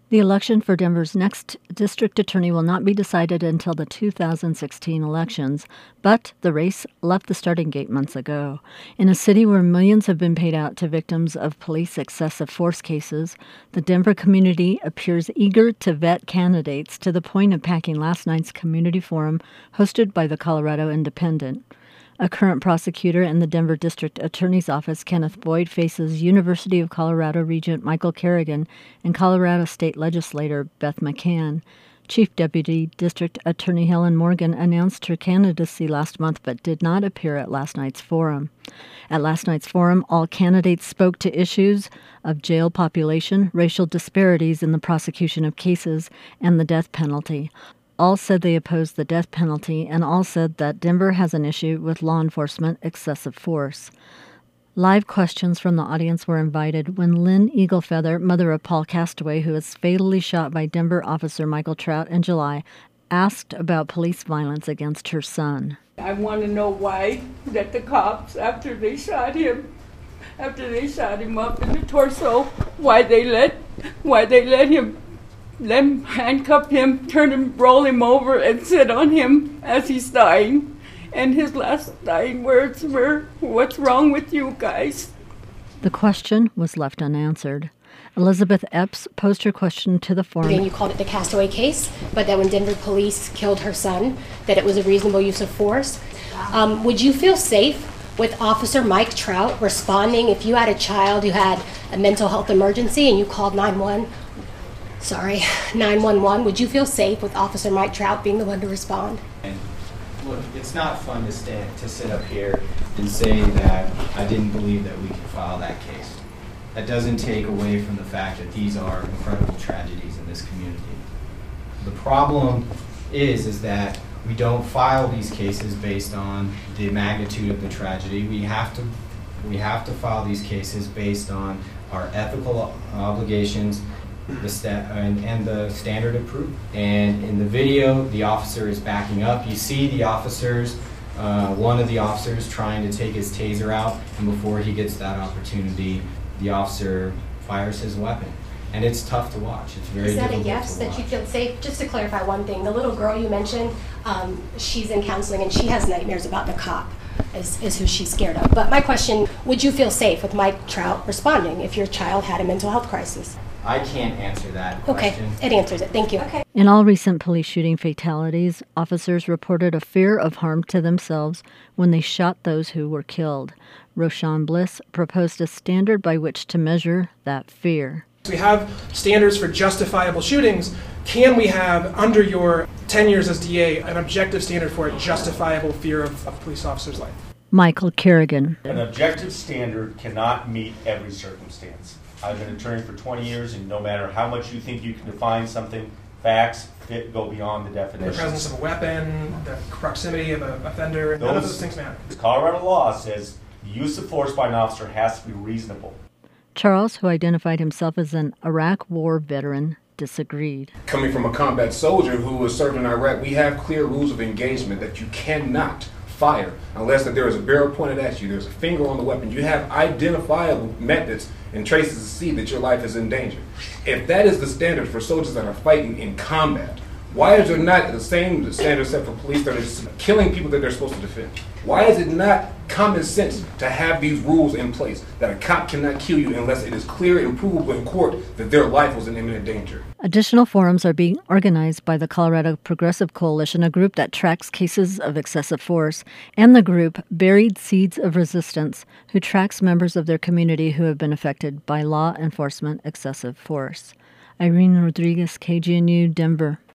The election for Denver's next district attorney will not be decided until the 2016 elections, but the race left the starting gate months ago. In a city where millions have been paid out to victims of police excessive force cases, the Denver community appears eager to vet candidates to the point of packing last night's community forum hosted by the Colorado Independent. A current prosecutor in the Denver District Attorney's Office, Kenneth Boyd, faces University of Colorado Regent Michael Kerrigan and Colorado State Legislator Beth McCann. Chief Deputy District Attorney Helen Morgan announced her candidacy last month but did not appear at last night's forum. At last night's forum, all candidates spoke to issues of jail population, racial disparities in the prosecution of cases, and the death penalty. All said they opposed the death penalty, and all said that Denver has an issue with law enforcement excessive force. Live questions from the audience were invited when Lynn Eaglefeather, mother of Paul Castaway, who was fatally shot by Denver officer Michael Trout in July, asked about police violence against her son. I want to know why that the cops, after they shot him up in the torso, why they let him handcuff him, turn him, roll him over, and sit on him as he's dying. And his last dying words were, "What's wrong with you guys?" The question was left unanswered. Elizabeth Epps posed her question to the forum. And you called it the Castaway case, but that when Denver police killed her son, that it was a reasonable use of force. Would you feel safe with Officer Mike Trout responding if you had a child who had a mental health emergency and you called 911, would you feel safe with Officer Mike Trout being the one to respond? And look, it's not fun to sit up here and say that I didn't believe that we could file that case. That doesn't take away from the fact that these are incredible tragedies in this community. The problem is that we don't file these cases based on the magnitude of the tragedy. We have to file these cases based on our ethical obligations and the standard of proof. And in the video, the officer is backing up. You see the officers, one of the officers trying to take his taser out, and before he gets that opportunity, the officer fires his weapon. And it's tough to watch. It's very difficult to watch. Is that a yes, that you feel safe? Just to clarify one thing, the little girl you mentioned, she's in counseling and she has nightmares about the cop is who she's scared of. But my question, would you feel safe with Mike Trout responding if your child had a mental health crisis? I can't answer that question. Okay, it answers it. Thank you. Okay. In all recent police shooting fatalities, officers reported a fear of harm to themselves when they shot those who were killed. Roshan Bliss proposed a standard by which to measure that fear. We have standards for justifiable shootings. Can we have, under your 10 years as DA, an objective standard for a justifiable fear of a police officer's life? Michael Kerrigan. An objective standard cannot meet every circumstance. I've been an attorney for 20 years, and no matter how much you think you can define something, facts go beyond the definition. The presence of a weapon, the proximity of an offender, none of those things matter. Colorado law says the use of force by an officer has to be reasonable. Charles, who identified himself as an Iraq War veteran, disagreed. Coming from a combat soldier who was serving in Iraq, we have clear rules of engagement that you cannot fire unless that there is a barrel pointed at you, there's a finger on the weapon. You have identifiable methods and traces to see that your life is in danger. If that is the standard for soldiers that are fighting in combat, why is there not the same standard set for police that are killing people that they're supposed to defend? Why is it not common sense to have these rules in place that a cop cannot kill you unless it is clear and provable in court that their life was in imminent danger? Additional forums are being organized by the Colorado Progressive Coalition, a group that tracks cases of excessive force, and the group Buried Seeds of Resistance, who tracks members of their community who have been affected by law enforcement excessive force. Irene Rodriguez, KGNU, Denver.